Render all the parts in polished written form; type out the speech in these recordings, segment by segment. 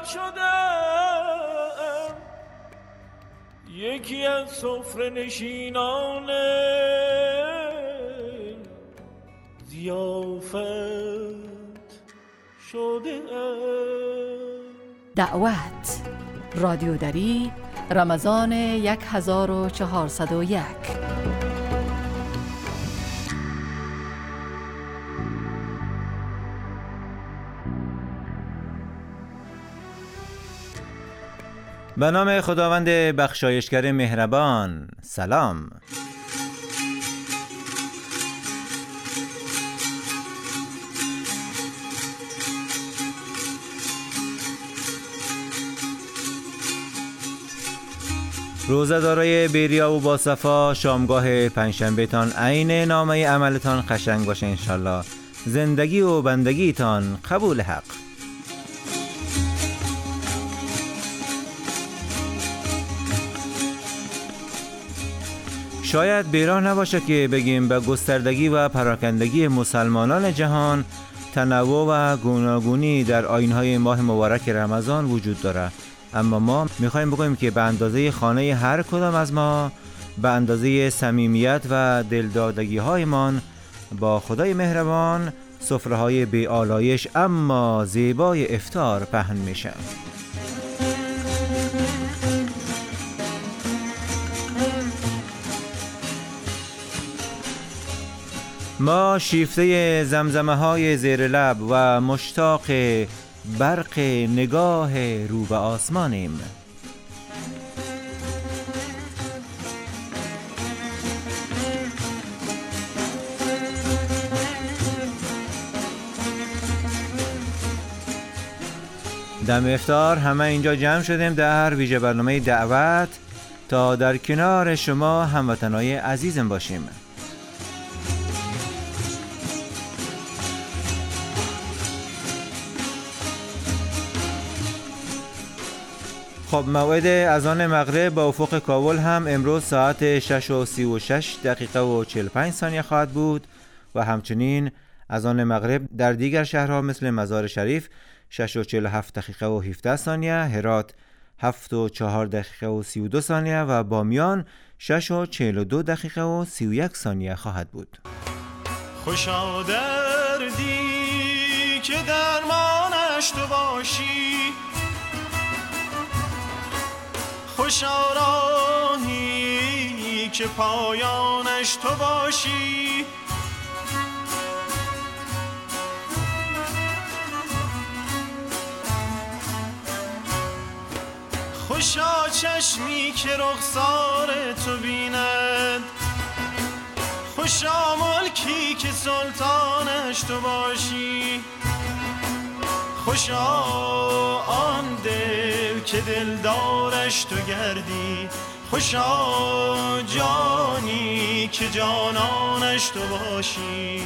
شدم یکی از سفره نشینان ضیافت شدم. دعوت رادیودری رمضان 1401. به نام خداوند بخشایشگر مهربان. سلام. روزه‌دارای بیریا و باصفا، شامگاه پنجشنبه تان عین نامه عملتان قشنگ باشه انشالله. زندگی و بندگی تان قبول حق. شاید بیراه نباشه که بگیم به گستردگی و پراکندگی مسلمانان جهان تنوع و گوناگونی در آیین‌های ماه مبارک رمضان وجود داره، اما ما میخوایم بگوییم که به اندازه خانه هر کدام از ما، به اندازه صمیمیت و دلدادگی‌هایمان با خدای مهربان، سفره‌های بی آلایش اما زیبای افطار پهن میشه. ما شیفته زمزمه‌های زیر لب و مشتاق برق نگاه رو به آسمانیم. دم افطار همه اینجا جمع شدیم در ویژه برنامه دعوت تا در کنار شما هموطنای عزیزم باشیم. خب موعد اذان مغرب با افق کابل هم امروز ساعت 6:36 و 45 ثانیه خواهد بود و همچنین اذان مغرب در دیگر شهرها مثل مزار شریف 6:47 و 17 ثانیه، هرات 7:04 و 32 ثانیه و بامیان 6:42 و 31 ثانیه خواهد بود. خوشا دردی که درمانش تو باشی، خوشا راهی که پایانش تو باشی، خوشا چشمی که رخسار تو بیند، خوشا ملکی که سلطانش تو باشی، خوشا آن دل که دلدارش تو گردی، خوشا جانی که جانانش تو باشی.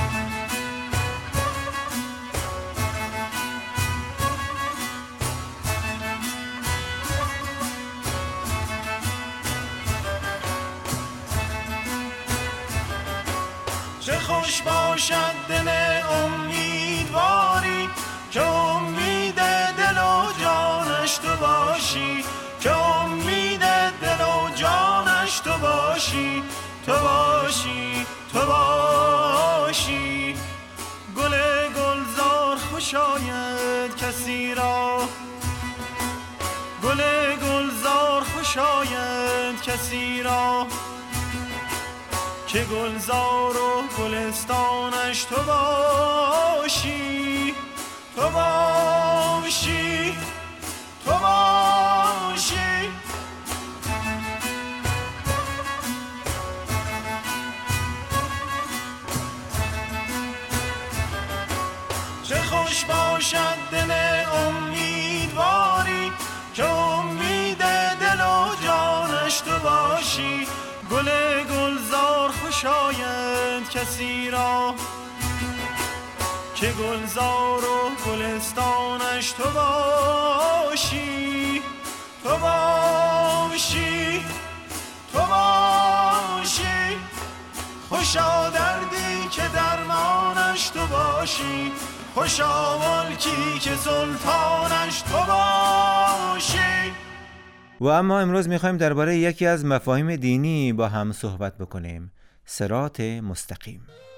چه خوش باشد دل امیدواری که امید دل و جانش تو باشی، که امید دل و جانش تو باشی، تو باشی، تو باشی. گل گلزار خوش آید کسی را، گل گلزار خوش آید کسی را که گلزار و گلستانش تو باشی، تو باشی، تو باشی. چه خوش باشد دل امیدواری که امید دل و جانش تو باشی، گل گلزار خوش آید کسی را که گلزار و گلستانش تو باشی، تو باشی، تو باشی. خوشا دردی که درمانش تو باشی، خوشا ملکی که سلطانش تو باشی. و اما امروز میخوایم درباره یکی از مفاهیم دینی با هم صحبت بکنیم، صراط مستقیم.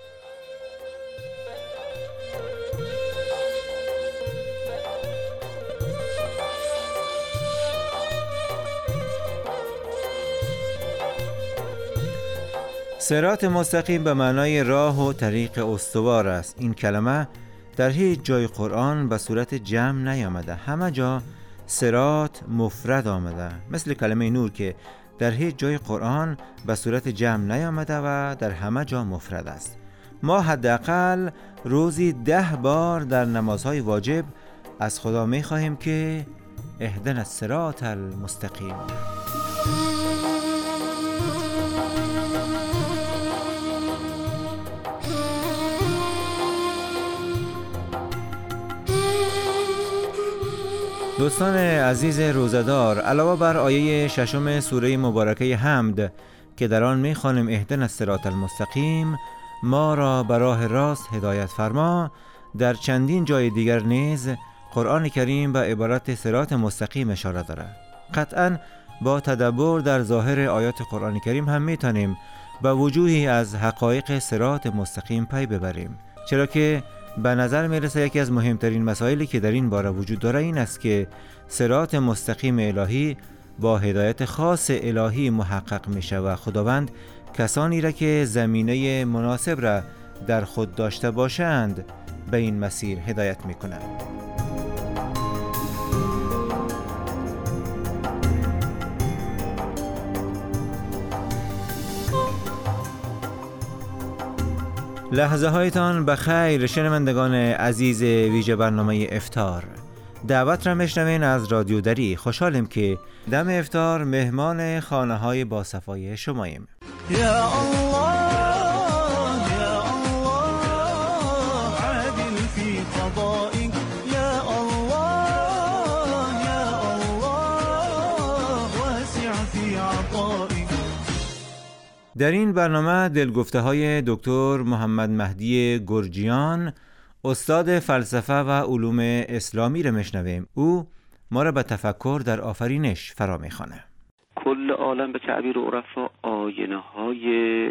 صراط مستقیم به معنای راه و طریق استوار است. این کلمه در هیچ جای قرآن به صورت جمع نیامده، همه جا صراط مفرد آمده، مثل کلمه نور که در هیچ جای قرآن به صورت جمع نیامده و در همه جا مفرد است. ما حداقل روزی 10 بار در نمازهای واجب از خدا می خواهیم که اهدنا الصراط المستقیم. دوستان عزیز روزه‌دار، علاوه بر آیه 6 سوره مبارکه حمد که در آن می‌خوانیم اهدنا الصراط المستقیم، ما را به راه راست هدایت فرما، در چندین جای دیگر نیز قرآن کریم به عبارت صراط مستقیم اشاره دارد. قطعاً با تدبر در ظاهر آیات قرآن کریم هم می‌توانیم به وجوهی از حقایق صراط مستقیم پی ببریم، چرا که به نظر میرسه یکی از مهمترین مسائلی که در این باره وجود داره این است که صراط مستقیم الهی با هدایت خاص الهی محقق میشه و خداوند کسانی را که زمینه مناسب را در خود داشته باشند به این مسیر هدایت میکنه. لحظه هایتان بخیر شنوندگان عزیز ویژه برنامه افطار. دعوت را میشنوین از رادیو دری. خوشحالیم که دم افطار مهمان خانه های باصفای شماییم. یا الله یا الله عادل فی قضائک، یا الله یا الله واسع فی عطائک. در این برنامه دلگفته های دکتر محمد مهدی گرجیان، استاد فلسفه و علوم اسلامی را میشنویم. او ما را به تفکر در آفرینش فرا میخوانه. کل عالم به تعبیر عرفا آینه های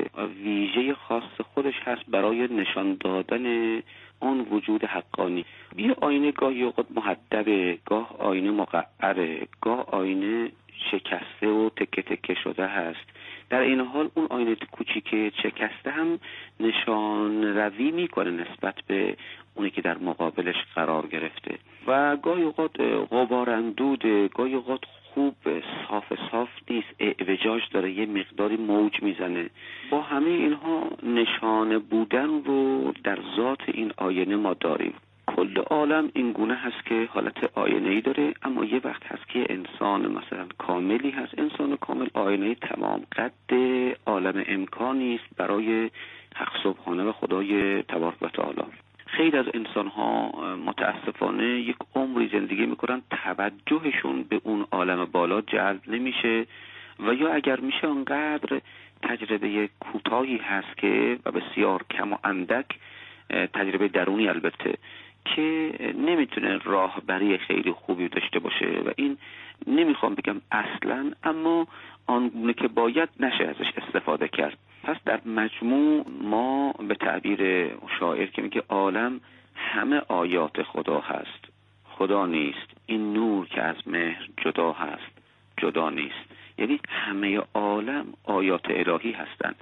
ویژه خاص خودش هست برای نشان دادن آن وجود حقانی. یه آینه گاهی اوقات مهدبه، گاه آینه مقعره، گاه آینه شکسته و تکه تکه شده هست. در این حال اون آینه کوچیک شکسته هم نشان روی میکنه نسبت به اونی که در مقابلش قرار گرفته و گاهی اوقات غباراندوده، گاهی اوقات خوب صاف نیست، اعوجاج داره، یه مقداری موج میزنه. با همه اینها نشانه بودن رو در ذات این آینه ما داریم. کل عالم این گونه هست که حالت آینه‌ای داره، اما یه وقت هست که انسان مثلا کاملی هست. انسان کامل آینه تمام قد عالم امکانی است برای حق سبحانه و خدای تبارک و تعالی. خیلی از انسان ها متاسفانه یک عمری زندگی میکنن، توجهشون به اون عالم بالا جلب نمیشه و یا اگر میشه انقدر تجربه کوتاهی هست که و بسیار کم و اندک تجربه درونی البته که نمیتونه راهبری خیلی خوبی داشته باشه و این نمیخوام بگم اصلا، اما آنگونه که باید نشه ازش استفاده کرد. پس در مجموع ما به تعبیر شاعر که میگه عالم همه آیات خدا هست، خدا نیست، این نور که از مهر جدا هست، جدا نیست. یعنی همه عالم آیات الهی هستند.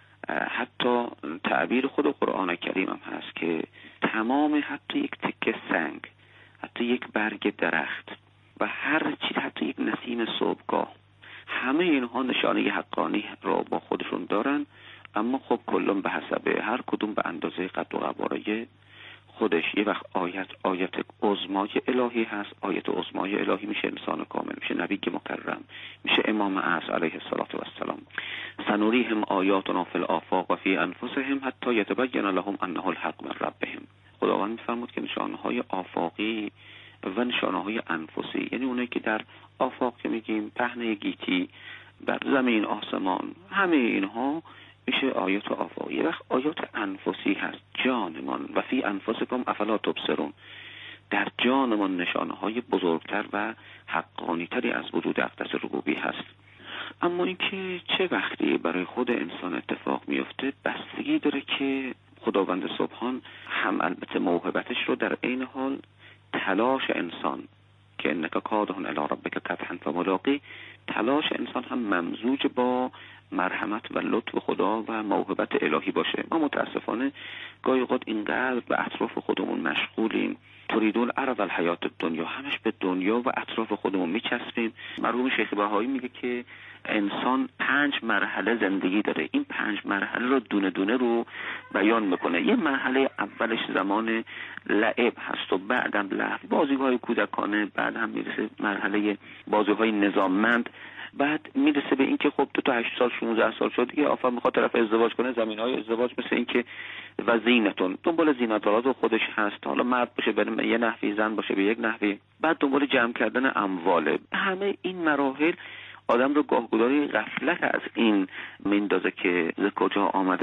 حتی تعبیر خود قرآن کریم هم هست که تمام حتی یک تکه سنگ، حتی یک برگ درخت و هر چیز، حتی یک نسیم صبحگاه، همه اینها نشانه حقانی را با خودشون دارن، اما خب کلون به حسب هر کدوم به اندازه قد و قواره خودش. یه وقت آیت عظمای الهی هست، آیت عظمای الهی میشه انسان کامل، میشه نبی مکرم، میشه امام اعظم علیه السلام. سنوریهم آیاتنا فی الآفاق و فی انفسهم حتی یتبین لهم انه الحق من ربهم. خداوند میفرمود که نشانه‌های آفاقی و نشانه‌های انفسی، یعنی اونایی که در آفاق که میگیم پهنه گیتی، بر زمین، آسمان، همه اینها میشه آیات آفاقی. یه وقت آیات انفسی هست، جانمان و فی انفسکم افلا تبصرون، در جانمان نشانه‌های بزرگتر و حقانی تری از وجود اقدس ربوبی هست. اما اینکه چه وقتی برای خود انسان اتفاق میفته بستگی داره که خداوند سبحان هم البته موهبتش رو در عین حال تلاش انسان که انک کادحون الی ربک کدحا فملاقی، تلاش انسان هم ممزوج با مرحمت و لطف خدا و موهبت الهی باشه. ما متاسفانه گاهی اوقات اینقدر به اطراف خودمون مشغولیم، تریدون عرض الحیات الدنیا، همش به دنیا و اطراف خودمون میچسبیم. مرحوم شیخ بهایی میگه که انسان 5 مرحله زندگی داره، این 5 مرحله رو دونه دونه رو بیان میکنه. یه مرحله اولش زمان لعب هست و بعدم لهو، بازی‌های کودکانه، بعد هم میرسه مرحله بازی‌های نظاممند، بعد میرسه به این که خب 2 تا 8 سال 16 سال شد دیگه آفر میخواد طرف ازدواج کنه، زمینهای ازدواج مثل این که و زینتون دنبال زینت‌آلات خودش هست، حالا مرد باشه به یه نحوی، زن باشه به یک نحوی، بعد دنبال جمع کردن امواله. همه این مراحل آدم رو گاهگداری غفلت از این میندازه که ز کجا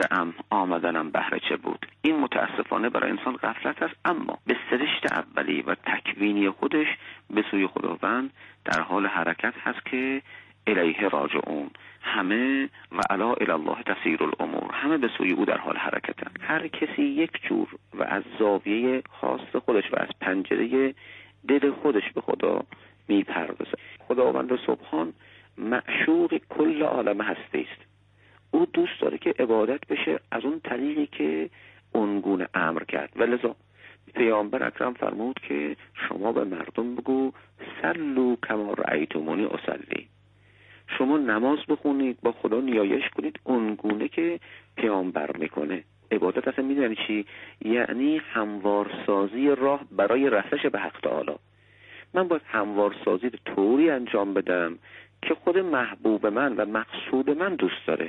آمدنم بهر چه بود. این متاسفانه برای انسان غفلت است، اما به سرشت اولی و تکوینی خودش به سوی خداوند در حال حرکت هست که الیه راجعون، همه و الا الی الله تسیر الامور، همه به سوی او در حال حرکتن. هر کسی یک جور و از زاویه خاص خودش و از پنجره دل خودش به خدا میپردازه. خداوند سبحان معشوق کل عالم هستی است. او دوست داره که عبادت بشه از اون طریقی که اونگونه امر کرد و لذا پیامبر اکرم فرمود که شما به مردم بگو صلوا کما رأیتمونی اصلی، شما نماز بخونید، با خدا نیایش کنید اونگونه که پیامبر میکنه. عبادت اصلا میدونی چی؟ یعنی هموارسازی راه برای رسش به حق تعالی. من باید هموارسازی رو طوری انجام بدم که خود محبوب من و مقصود من دوست داره.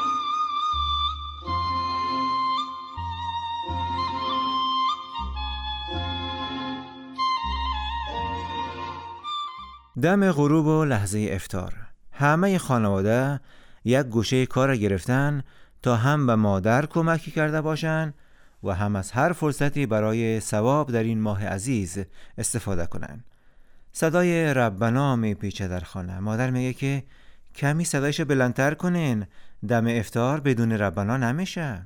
دم غروب و لحظه افطار، همه خانواده یک گوشه کار گرفتن تا هم به مادر کمکی کرده باشن و هم از هر فرصتی برای ثواب در این ماه عزیز استفاده کنن. صدای ربنا میپیچه در خانه. مادر میگه که کمی صدایشو بلندتر کنین، دم افطار بدون ربنا نمیشه.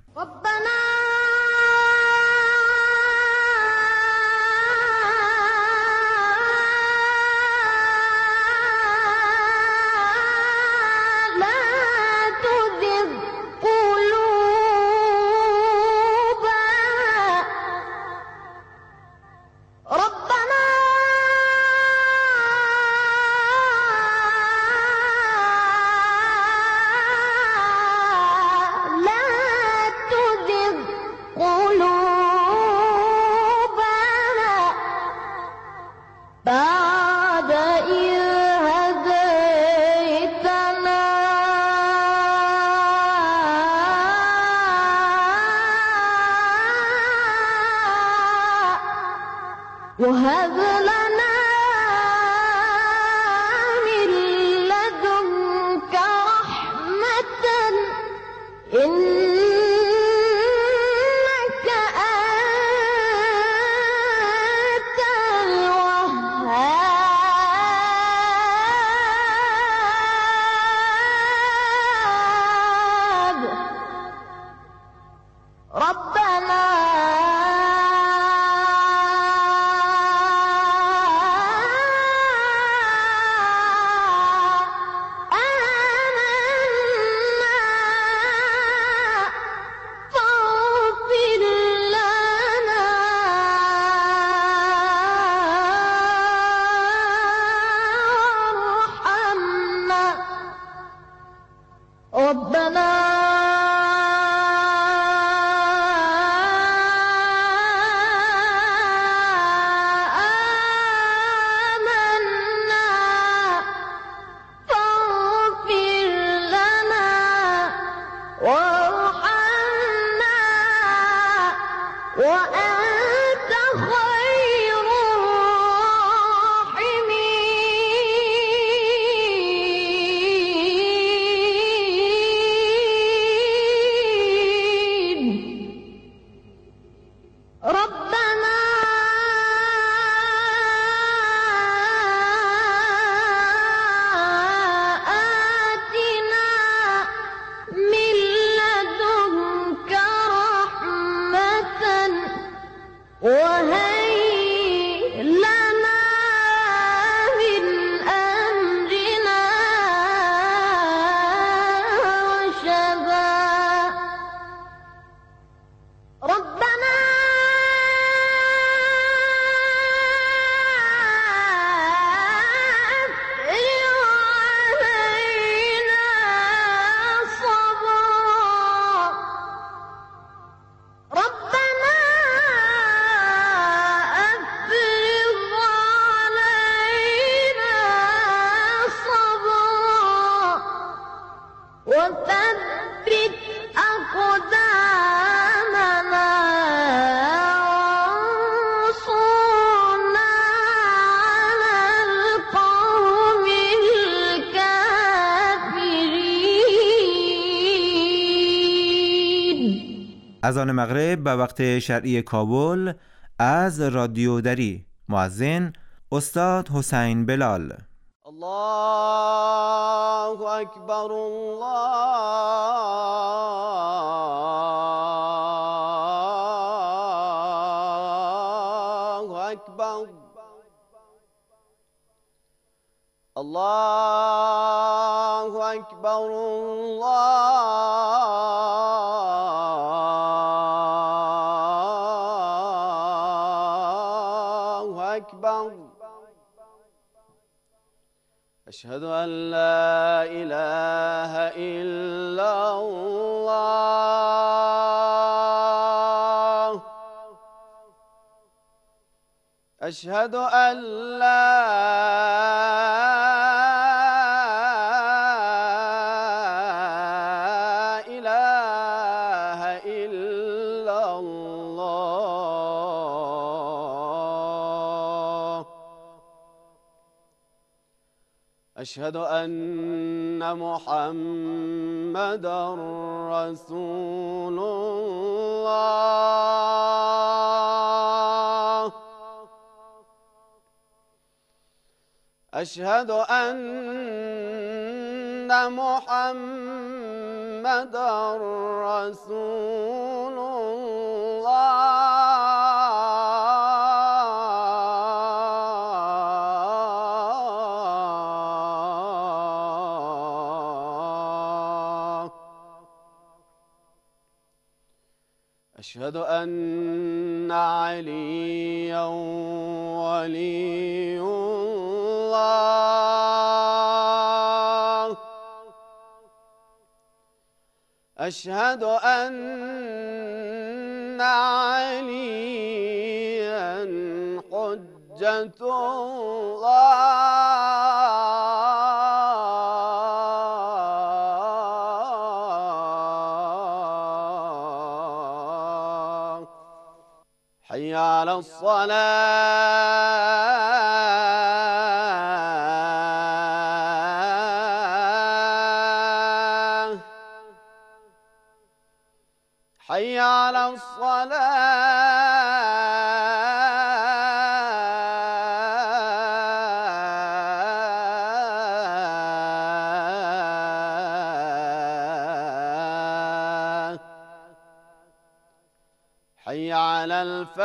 وهب لنا من لدنك رحمة إنك أنت الوهاب ربنا اذان مغرب به وقت شرعی کابل از رادیو دری. مؤذن استاد حسین بلال. الله اکبر الله اکبر الله اکبر الله اکبر أشهد أن لا إله إلا الله أشهد أن لا إله إلا الله أشهد أن محمدًا رسول الله أشهد أن محمدًا رسول الله أشهد أن عليا ولي الله أشهد أن عليا حجة الله حي على الصلاة حي على الصلاة حي على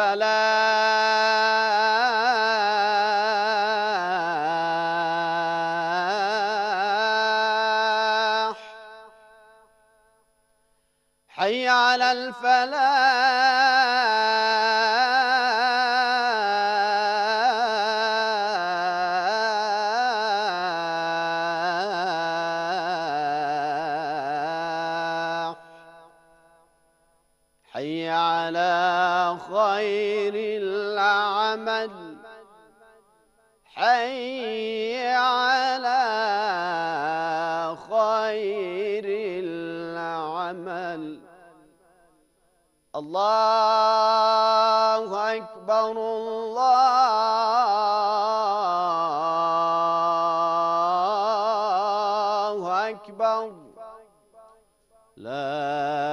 الفلاح حي على الفلاح حي على خير العمل حي على خير العمل الله أكبر الله أكبر لا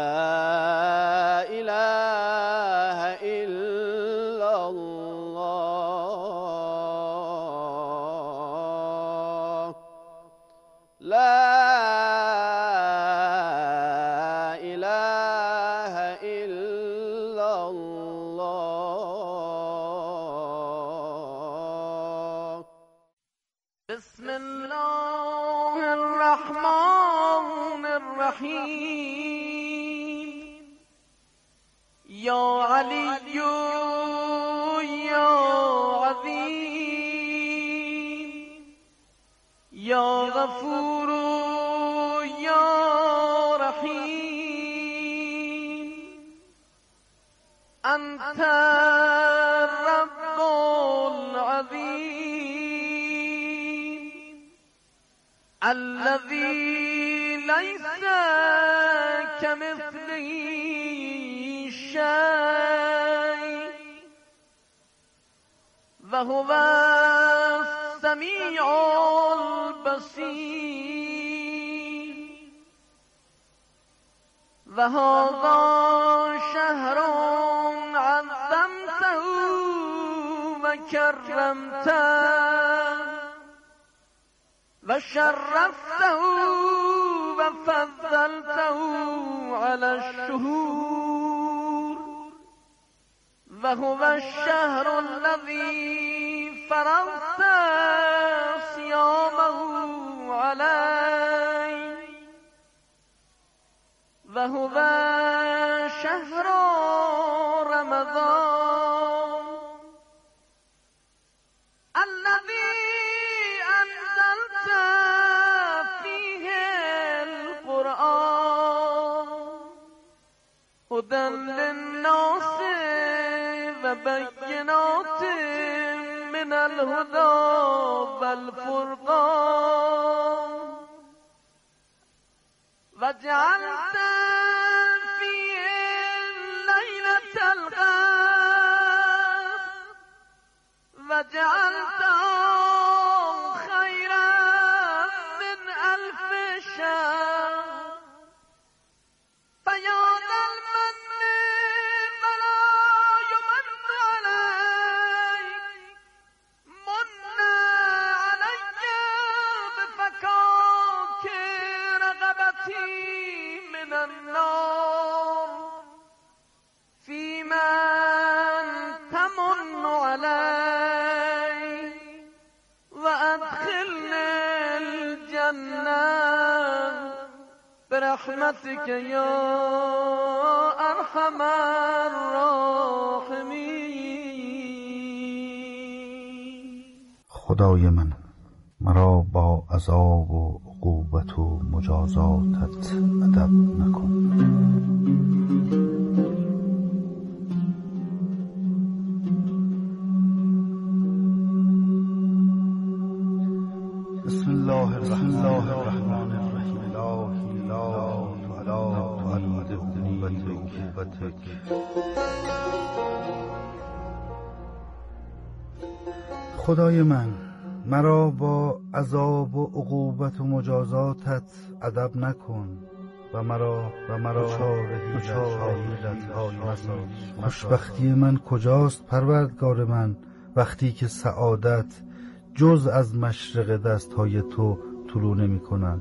إله إلا الله لا إله إلا الله بسم الله الرحمن الرحيم يا علي يا عظيم يا غفور يا رحيم أنت الرب العظيم الذي ليس كمثله شيء وهو السميع البصير وهذا شهر عظمته و کرمته و شرفته و فضلته على الشهور و هو الشهر الذي فرضت صيامه عليه و هو شهر رمضان الذي أنزلت فيه القرآن هدى للناس وبينات من الهدى والفرقان وجعلت فيه ليلة القدر وجعلته خيرا من 1000 شهر فيا ذا المن ولا يمن عليك من علي بفكاك رغبتي من النار في من تمن علي وأدخلني الجنة برحمتك يا أرحم الراحمين. خدای من، مرا با عذاب و عقوبت و مجازاتت ادب نکن. بسم الله الرحمن الرحیم. لا تعلد عقوبتك. خدای من، مرا با عذاب و عقوبت و مجازاتت ادب نکن و مرا چاره‌ای مساز. خوشبختی من کجاست پروردگار من، وقتی که سعادت جز از مشرق دستهای تو طلوع نمی کند.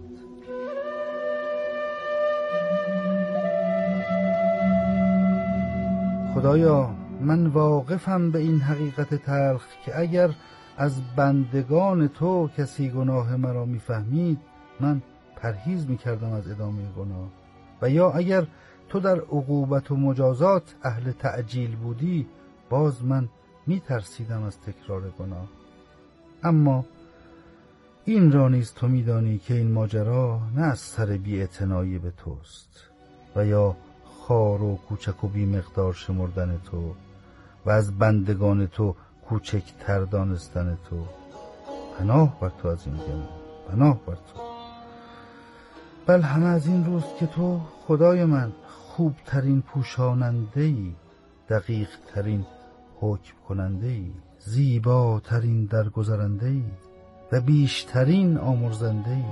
خدایا، من واقفم به این حقیقت تلخ که اگر از بندگان تو کسی گناه مرا میفهمید، من پرهیز میکردم از ادامه گناه، و یا اگر تو در عقوبت و مجازات اهل تعجیل بودی، باز من میترسیدم از تکرار گناه. اما این را نیز تو میدانی که این ماجرا نه از سر بی‌اعتنایی به توست و یا خوار و کوچک و بی مقدار شمردن تو و از بندگان تو کوچکتر دانستن تو. پناه بر تو از این گمان، پناه بر تو. بل همه از این روست که تو خدای من خوبترین پوشاننده‌ای، دقیق ترین حکم کننده‌ای، زیباترین درگذرنده‌ای و بیشترین آمرزنده‌ای.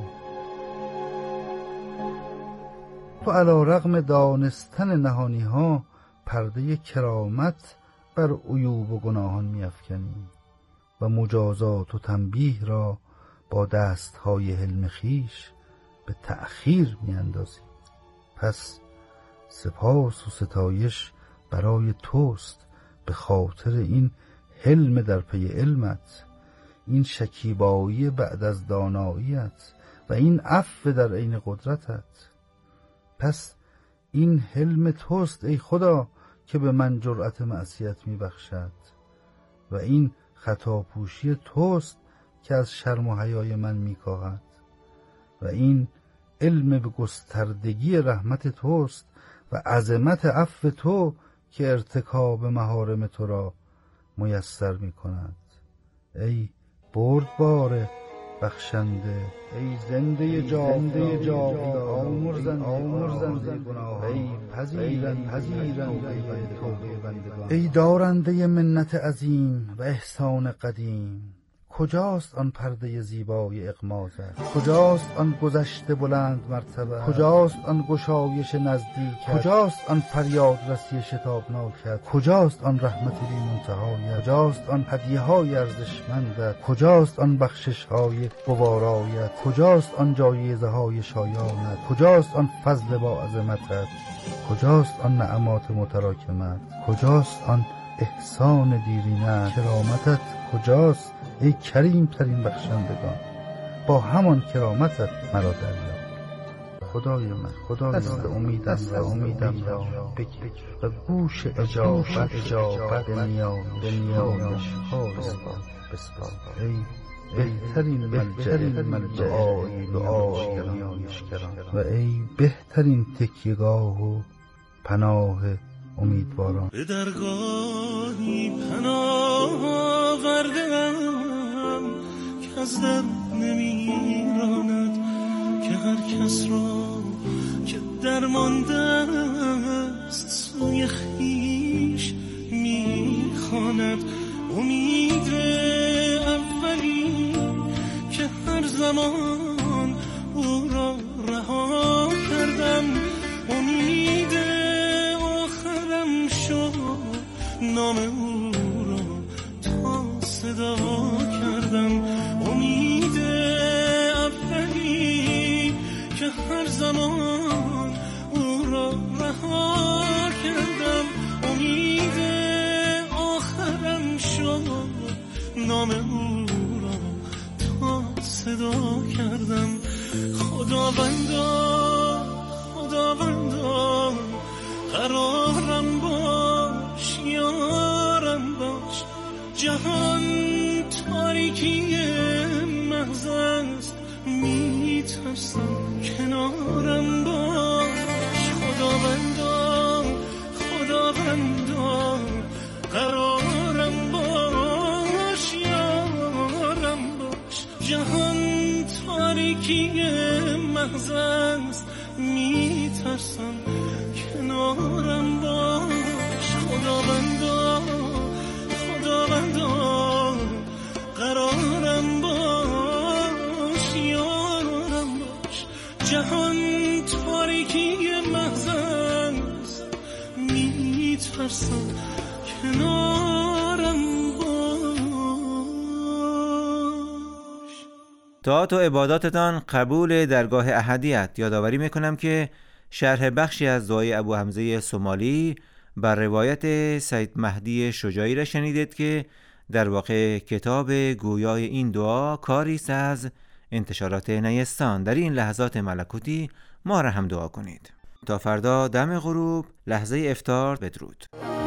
تو علی رغم دانستن نهانی ها پرده کرامت بر عیوب و گناهان می‌افکنی و مجازات و تنبیه را با دستهای حلم خویش به تأخیر می‌اندازی. پس سپاس و ستایش برای توست به خاطر این حلم در پی علمت، این شکیبایی بعد از داناییت و این عفو در عین قدرتت. پس این حلم توست ای خدا که به من جرأت معصیت میبخشد و این خطاپوشی توست که از شرم و حیای من میکاهد و این علم به گستردگی رحمت توست و عظمت عفو تو که ارتکاب محارم تو را میسر میکند. ای بردبار بخشنده، ای زنده جاودان، آمرزنده گناه، ای پذیرنده توبه بندگان، ای دارنده منت عظیم و احسان قدیم، کجاست آن پرده زیبای اغمازت؟ کجاست آن گذشته بلند مرتبه؟ کجاست آن گشایش نزدیکت؟ کجاست آن فریاد رسی شتابناکت؟ کجاست آن رحمت بی منتهایت؟ کجاست آن هدیه های ارزشمندت؟ کجاست آن بخشش های گوارایت؟ کجاست آن جایزه های شایانت؟ کجاست آن فضل با عظمتت؟ کجاست آن نعمات متراکمت؟ کجاست آن احسان دیرینه؟ کرامتت کجاست ای کریم ترین بخشندگان؟ با همان کرامتت مرا دریاب. خدای من دست امیدم را بگیر و گوش اجابت به نیایش ها بسپار. ای بهترین دعای نیایشگران و ای بهترین تکیهگاه و پناه امیدواران. به درگاهی پناه آوردم که از در نمیراند، که هر کس را که درمانده است سوی خویش میخواند. امید اولی که هر زمان او را رها کردم، امید آخرم شد نام او را تا صدا کردم. امید اولی که هر زمان او را رها کردم، امید آخرم شد نام او را تا صدا کردم. خداوندا قرارم باش، یارم باش. جهان تاریکی محض است، میترسم کنارم باش. خداوندا قرارم باش، یارم باش. جهان تاریکی محض است، میترسم کنارم باش. خداوندا قرارم باش، یارم باش. جهان تاریکی محض است، میترسم کنارم باش. طاعات و عباداتتان قبول درگاه احدیت. یادآوری میکنم که شرح بخشی از دعای ابو حمزه سومالی بر روایت سید مهدی شجاعی را شنیدید که در واقع کتاب گویای این دعا کاری است از انتشارات نیستان. در این لحظات ملکوتی ما را هم دعا کنید. تا فردا دم غروب، لحظه افطار. بدرود.